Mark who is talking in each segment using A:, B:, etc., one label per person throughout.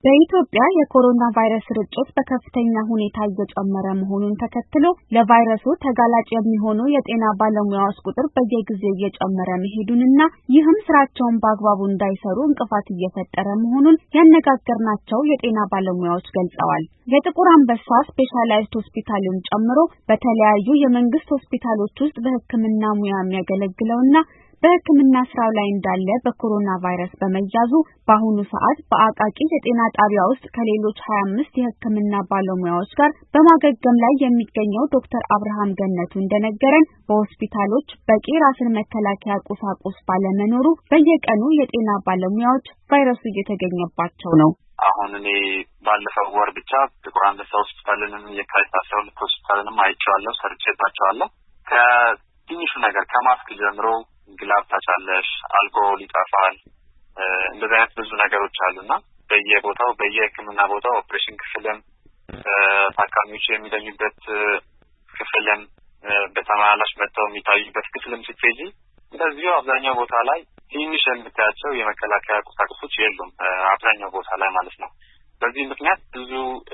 A: በኢትዮጵያ የኮሮና ቫይረስ ስርጭት በከፍተኛ ሁኔታ እየጨመረ መሆኑን ተከትሎ ለቫይረሱ ተጋላጭ የሚሆኑ የጤና ባለሙያዎች ቁጥር በየጊዜው እየጨመረ መሄዱንና ይህም ስራቸውን በአግባቡ እንዳይሰሩ እንቅፋት እየፈጠረ መሆኑን ያነጋገርናቸው የጤና ባለሙያዎች ገልጸዋል። የጥቁር አንበሳ ስፔሻላይዝድ ሆስፒታልን ጨምሮ በተለያዩ የመንግስት ሆስፒታሎች ውስጥ በሕክምና ሙያ የሚያገለግለውና በሕክምና ስራው ላይ እንዳለ በኮሮና ቫይረስ በመያዙ በአሁኑ ሰዓት በአቃቂ የጤና ጣቢያ ውስጥ ከሌሎች 25 የሕክምና ባለሙያዎች ጋር በማገገም ላይ የሚገኘው ዶክተር አብርሃም ገነቱ እንደነገረን በሆስፒታሎች በቂ ራስን መከላከያ ቁሳቁስ ባለመኖሩ በየቀኑ የጤና ባለሙያዎች ቫይረሱ እየተገኘባቸው ነው።
B: አሁን እኔ ባለፈው ወር ብቻ ጥቁር አንበሳ ሆስፒታልንም የካቲት 12 ሆስፒታልንም አይቼዋለሁ፣ ሰርቼባቸዋለሁ። ከትንሹ ነገር ከማስክ ጀምሮ ግላብ ታቻለሽ፣ አልኮሆል ይጠፋል፣ እንደዚህ አይነት ብዙ ነገሮች አሉና በየቦታው በየህክምና ቦታው ኦፕሬሽን ክፍልም ታካሚዎች የሚተኙበት ክፍልም በተማላሽ መጥተው የሚታዩበት ክፍልም ስትሄጂ እንደዚሁ አብዛኛው ቦታ ላይ ትንሽ የምታያቸው የመከላከያ ቁሳቁሶች የሉም፣ አብዛኛው ቦታ ላይ ማለት ነው። በዚህ ምክንያት ብዙ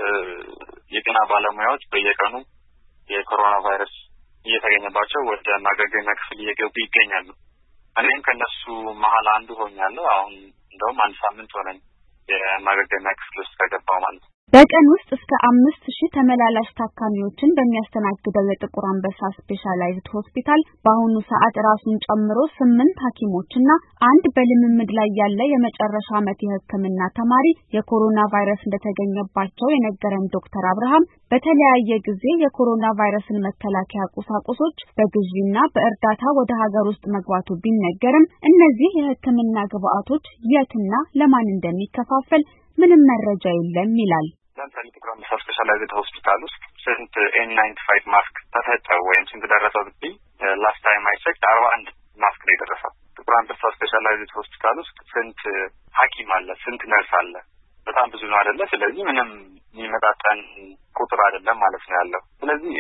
B: የጤና ባለሙያዎች በየቀኑ የኮሮና ቫይረስ እየተገኘባቸው ወደ ማገገሚያ ክፍል እየገቡ ይገኛሉ። እኔም ከነሱ መሀል አንዱ ሆኛለሁ። አሁን እንደውም አንድ ሳምንት ሆነኝ የማገገሚያ ክፍል ውስጥ ከገባሁ ማለት ነው።
A: በቀን ውስጥ እስከ 5000 ተመላላሽ ታካሚዎችን በሚያስተናግደው የጥቁር አንበሳ ስፔሻላይዝድ ሆስፒታል በአሁኑ ሰዓት ራሱን ጨምሮ 8 ሐኪሞችና አንድ በልምምድ ላይ ያለ የመጨረሻ ዓመት የሕክምና ተማሪ የኮሮና ቫይረስ እንደተገኘባቸው የነገረን ዶክተር አብርሃም በተለያየ ጊዜ የኮሮና ቫይረስን መከላከያ ቁሳቁሶች በግዢና በእርዳታ ወደ ሀገር ውስጥ መግባቱ ቢነገርም እነዚህ የሕክምና ግብአቶች የትና ለማን እንደሚከፋፈል ምንም መረጃ የለም ይላል።
B: ለምሳሌ ጥቁር አንበሳ ስፔሻላይዝድ ሆስፒታል ውስጥ ስንት N95 ማስክ ተሰጠው ወይም ስንት ደረሰው ብትይ ላስት ታይም አይ ቼክድ 41 ማስክ ነው የደረሰው። ጥቁር አንበሳ ስፔሻላይዝድ ሆስፒታል ውስጥ ስንት ሐኪም አለ፣ ስንት ነርስ አለ? በጣም ብዙ ነው አይደለ? ስለዚህ ምንም የሚመጣጠን ቁጥር አይደለም ማለት ነው ያለው። ስለዚህ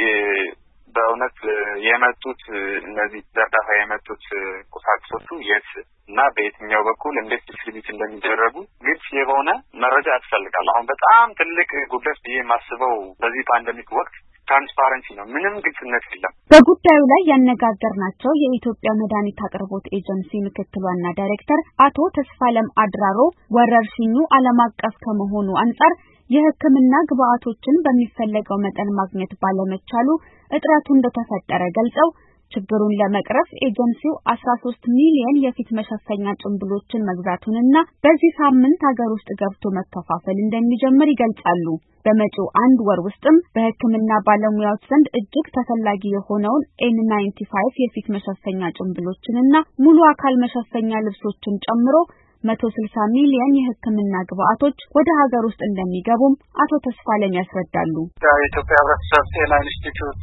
B: በእውነት የመጡት እነዚህ እርዳታ የመጡት ቁሳቁሶቹ የት እና በየትኛው በኩል እንዴት ዲስትሪቢዩት እንደሚደረጉ ግልጽ የሆነ መረጃ ያስፈልጋል። አሁን በጣም ትልቅ ጉዳይ ብዬ የማስበው በዚህ ፓንደሚክ ወቅት ትራንስፓረንሲ ነው። ምንም ግልጽነት የለም።
A: በጉዳዩ ላይ ያነጋገርናቸው የኢትዮጵያ መድኃኒት አቅርቦት ኤጀንሲ ምክትል ዋና ዳይሬክተር አቶ ተስፋለም አድራሮ ወረርሽኙ ዓለም አቀፍ ከመሆኑ አንጻር የሕክምና ግብአቶችን በሚፈለገው መጠን ማግኘት ባለመቻሉ እጥረቱ እንደተፈጠረ ገልጸው ችግሩን ለመቅረፍ ኤጀንሲው 13 ሚሊዮን የፊት መሸፈኛ ጭንብሎችን መግዛቱንና በዚህ ሳምንት ሀገር ውስጥ ገብቶ መከፋፈል እንደሚጀምር ይገልጻሉ። በመጪው አንድ ወር ውስጥም በሕክምና ባለሙያዎች ዘንድ እጅግ ተፈላጊ የሆነውን N95 የፊት መሸፈኛ ጭንብሎችንና ሙሉ አካል መሸፈኛ ልብሶችን ጨምሮ 160 ሚሊዮን የሕክምና ግብአቶች ወደ ሀገር ውስጥ እንደሚገቡም አቶ ተስፋለም ያስረዳሉ።
C: የኢትዮጵያ ሕብረተሰብ ጤና ኢንስቲትዩት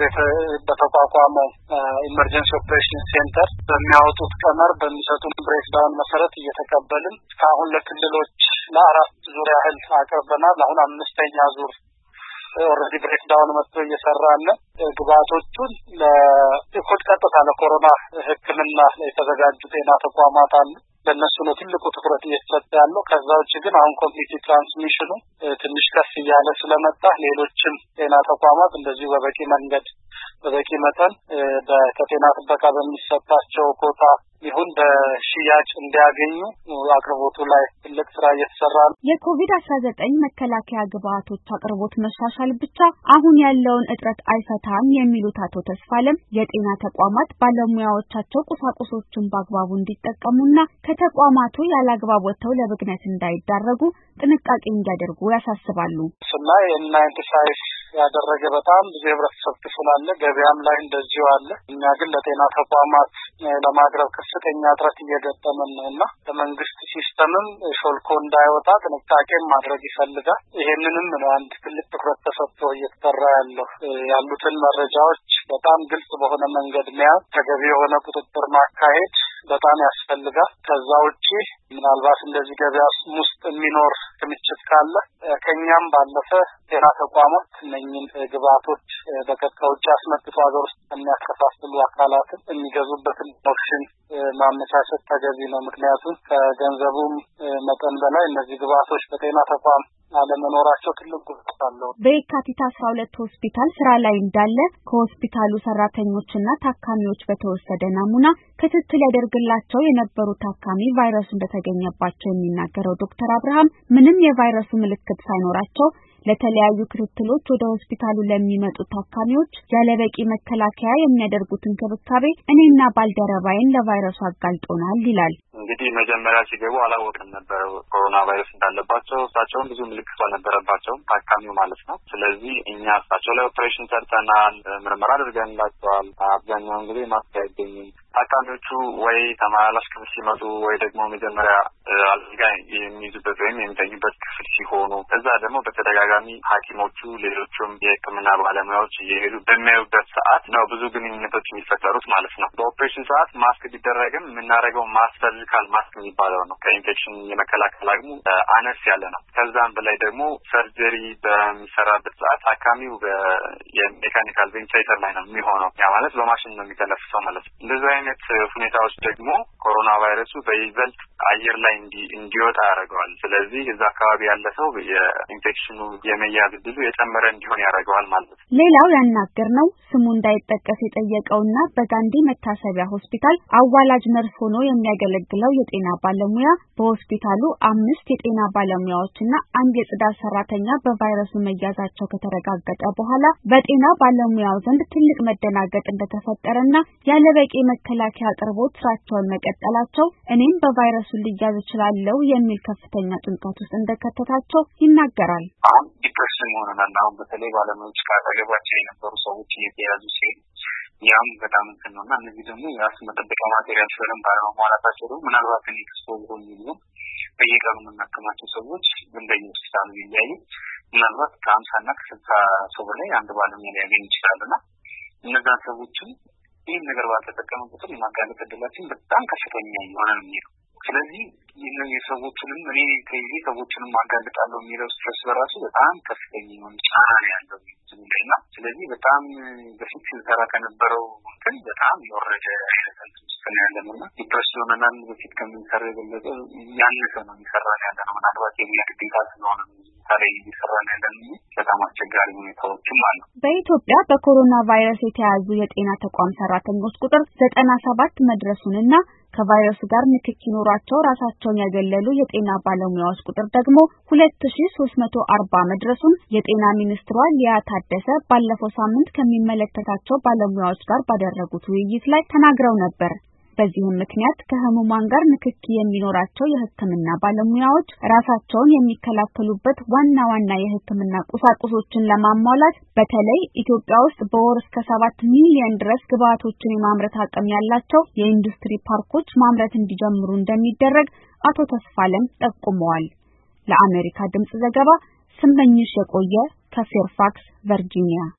C: በተቋቋመው ኢመርጀንሲ ኦፕሬሽን ሴንተር በሚያወጡት ቀመር በሚሰጡን ብሬክዳውን መሰረት እየተቀበልን እስካሁን ለክልሎች ለአራት ዙር ያህል አቅርበናል። አሁን አምስተኛ ዙር ኦልሬዲ ብሬክዳውን መጥቶ እየሰራን ግብአቶቹን ለኮት ቀጥታ ለኮሮና ሕክምና የተዘጋጁ ጤና ተቋማት አሉ። ለነሱ ነው ትልቁ ትኩረት እየተሰጠ ያለው። ከዛ ውጭ ግን አሁን ኮምፕሊት ትራንስሚሽኑ ትንሽ ከፍ እያለ ስለመጣ ሌሎችም ጤና ተቋማት እንደዚሁ በበቂ መንገድ በበቂ መጠን ከጤና ጥበቃ በሚሰጣቸው ኮታ ይሁን በሽያጭ እንዲያገኙ አቅርቦቱ ላይ ትልቅ ስራ እየተሰራ ነው።
A: የኮቪድ-19 መከላከያ ግብአቶች አቅርቦት መሻሻል ብቻ አሁን ያለውን እጥረት አይፈታም የሚሉት አቶ ተስፋለም የጤና ተቋማት ባለሙያዎቻቸው ቁሳቁሶችን በአግባቡ እንዲጠቀሙና ከተቋማቱ ያላግባብ ወጥተው ለብክነት እንዳይዳረጉ ጥንቃቄ እንዲያደርጉ ያሳስባሉ።
C: ስናይ N95 ያደረገ በጣም ብዙ የህብረተሰብ ክፍል አለ፣ ገበያም ላይ እንደዚሁ አለ። እኛ ግን ለጤና ተቋማት ለማቅረብ ከፍተኛ ጥረት እየገጠመን ነውና ለመንግስት ሲስተምም ሾልኮ እንዳይወጣ ጥንቃቄ ማድረግ ይፈልጋል። ይሄንንም ነው አንድ ትልቅ ትኩረት ተሰጥቶ እየተሰራ ያለው። ያሉትን መረጃዎች በጣም ግልጽ በሆነ መንገድ መያዝ ተገቢ የሆነ ቁጥጥር ማካሄድ በጣም ያስፈልጋል። ከዛ ውጪ ምናልባት እንደዚህ ገበያ ውስጥ የሚኖር ክምችት ካለ ከኛም ባለፈ ጤና ተቋማት እነኝን ግብአቶች በቀጥታ ውጭ አስመጥቶ ሀገር ውስጥ የሚያከፋፍሉ አካላትን የሚገዙበትን ኦፕሽን ማመቻቸት ተገቢ ነው። ምክንያቱም ከገንዘቡም መጠን በላይ እነዚህ ግብአቶች በጤና ተቋም አለመኖራቸው ትልቅ ጉዳት አለው።
A: በየካቲት 12 ሆስፒታል ስራ ላይ እንዳለ ከሆስፒታሉ ሰራተኞችና ታካሚዎች በተወሰደ ናሙና ክትትል ያደርግላቸው የነበሩ ታካሚ ቫይረሱ እንደተገኘባቸው የሚናገረው ዶክተር አብርሃም ምንም የቫይረሱ ምልክት ሳይኖራቸው ለተለያዩ ክትትሎች ወደ ሆስፒታሉ ለሚመጡ ታካሚዎች ያለበቂ መከላከያ የሚያደርጉት እንክብካቤ እኔና ባልደረባዬን ለቫይረሱ አጋልጦናል ይላል።
B: እንግዲህ መጀመሪያ ሲገቡ አላወቅንም ነበር ኮሮና ቫይረስ እንዳለባቸው። እሳቸውም ብዙ ምልክት አልነበረባቸውም ታካሚው ማለት ነው። ስለዚህ እኛ እሳቸው ላይ ኦፕሬሽን ሰርተናል፣ ምርመራ አድርገንላቸዋል። አብዛኛውን ጊዜ ማስክ አይገኝም። ታካሚዎቹ ወይ ተመላላሽ ክፍል ሲመጡ ወይ ደግሞ መጀመሪያ አልጋ የሚይዙበት ወይም የሚተኙበት ክፍል ሲሆኑ እዛ ደግሞ በተደጋጋሚ ሐኪሞቹ ሌሎቹም የሕክምና ባለሙያዎች እየሄዱ በሚያዩበት ሰዓት ነው ብዙ ግንኙነቶች የሚፈጠሩት ማለት ነው። በኦፕሬሽን ሰዓት ማስክ ቢደረግም የምናደርገው ሰርጂካል ማስክ የሚባለው ነው። ከኢንፌክሽን የመከላከል አቅሙ አነስ ያለ ነው። ከዛም በላይ ደግሞ ሰርጀሪ በሚሰራበት ሰዓት ታካሚው የሜካኒካል ቬንቲሌተር ላይ ነው የሚሆነው። ያ ማለት በማሽን ነው የሚተነፍሰው ማለት ነው። እንደዚህ አይነት ሁኔታዎች ደግሞ ኮሮና ቫይረሱ በይበልጥ አየር ላይ እንዲወጣ ያደርገዋል። ስለዚህ እዛ አካባቢ ያለ ሰው የኢንፌክሽኑ የመያዝ ዕድሉ የጨመረ እንዲሆን ያደርገዋል ማለት ነው።
A: ሌላው ያናገርነው ስሙ እንዳይጠቀስ የጠየቀውና በጋንዲ መታሰቢያ ሆስፒታል አዋላጅ ነርስ ሆኖ የሚያገለግለው የጤና ባለሙያ በሆስፒታሉ 5 የጤና ባለሙያዎችና 1 የጽዳት ሰራተኛ በቫይረሱ መያዛቸው ከተረጋገጠ በኋላ በጤና ባለሙያው ዘንድ ትልቅ መደናገጥ እንደተፈጠረና ያለበቂ መከላከያ አቅርቦት ስራቸውን መቀጠላቸው እኔም በቫይረሱ ሊያዝ እችላለሁ የሚል ከፍተኛ ጭንቀት ውስጥ እንደከተታቸው ይናገራል።
B: ዲፕሬሽን ሆነናል። አሁን በተለይ ባለሙያዎች ካጠገባቸው የነበሩ ሰዎች እየተያዙ ሲሄዱ ያም በጣም እንትነውና እነዚህ ደግሞ የራስ መጠበቂያ ማቴሪያል ስለምን ባለማሟላታቸው ደግሞ ምናልባት ኤክስፖዝ ሆኖ ይሁን በየቀኑ የምናከማቸው ሰዎች በየሆስፒታሉ ይለያዩ ምናልባት ከ50 እና ከ60 ሰው በላይ አንድ ባለሙያ ሊያገኝ ይችላልና እነዛን ሰዎችም ይህን ነገር ባልተጠቀሙ ቁጥር የማጋለጥ ዕድላችን በጣም ከፍተኛ የሆነ ነው። ስለዚህ እነዚህ ሰዎችንም እኔ ከዚህ ሰዎችንም ማጋለጣለሁ የሚለው ስትረስ በራሱ በጣም ከፍተኛ የሆነ ጫና ነው ያለው እና ስለዚህ በጣም በፊት ሲሰራ ከነበረው እንትን በጣም የወረደ አይነት ውስጥ ነው ያለውና ዲፕሬሽን ሆነናል። በፊት ከምንሰራው የበለጠ ያነሰ ነው የሚሰራን ያለ ነው። ምናልባት የሚያ ግዴታ ስለሆነ ታዲያ እየሰራን ያለነው በጣም አስቸጋሪ ሁኔታዎችም አሉ።
A: በኢትዮጵያ በኮሮና ቫይረስ የተያዙ የጤና ተቋም ሰራተኞች ቁጥር 97 መድረሱንና ከቫይረሱ ጋር ንክኪ ኖሯቸው ራሳቸውን ያገለሉ የጤና ባለሙያዎች ቁጥር ደግሞ 2340 መድረሱን የጤና ሚኒስትሯ ሊያ ታደሰ ባለፈው ሳምንት ከሚመለከታቸው ባለሙያዎች ጋር ባደረጉት ውይይት ላይ ተናግረው ነበር። በዚህም ምክንያት ከህሙማን ጋር ንክኪ የሚኖራቸው የሕክምና ባለሙያዎች ራሳቸውን የሚከላከሉበት ዋና የሕክምና ቁሳቁሶችን ለማሟላት በተለይ ኢትዮጵያ ውስጥ በወር እስከ 7 ሚሊዮን ድረስ ግብአቶችን የማምረት አቅም ያላቸው የኢንዱስትሪ ፓርኮች ማምረት እንዲጀምሩ እንደሚደረግ አቶ ተስፋለም ጠቁመዋል። ለአሜሪካ ድምጽ ዘገባ ስመኝሽ የቆየ ከፌርፋክስ ቨርጂኒያ